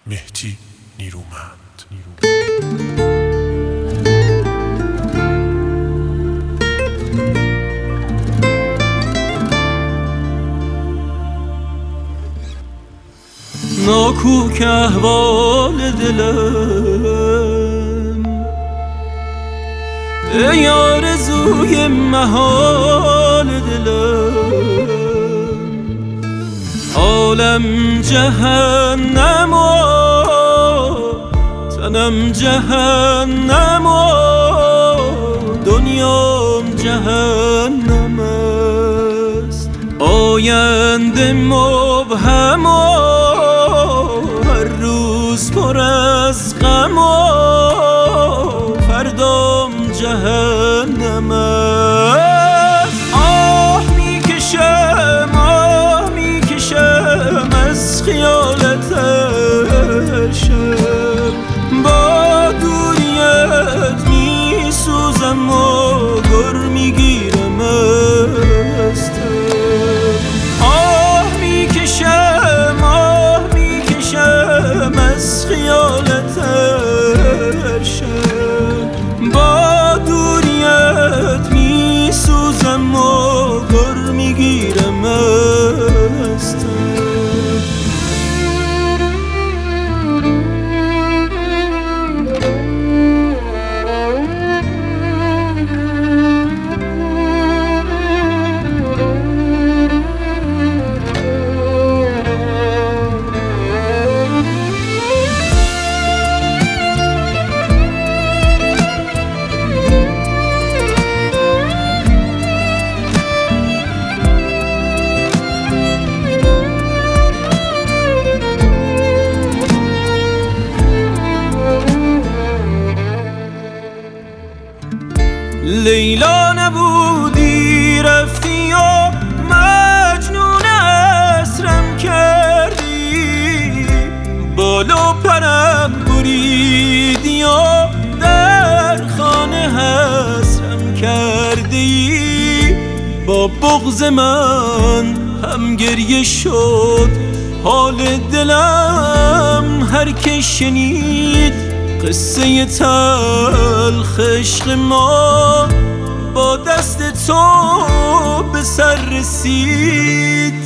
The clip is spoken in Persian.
مهدی نیرومند. ناکوک احوال دلم، ای آرزوی محال دلم، حالم جهنم و تنم جهنم و دنیام جهنم است. آینده مبهم و هر روز پر از غم و فردام جهنم است. آه میکشم از خیالت شب، با دوریت میسوزم و گر میگیرم از آه میکشم از خیالت شب، با دوریت میسوزم و گر میگیرم از لیلا نبودی رفتی و مجنون اسرم کردی، بال و پرم بریدی و در خانه حسرم کردی. با بغض من هم گریه شد حال دلم، هر که شنید قصه تلخ عشق ما با دست تو به سر رسید.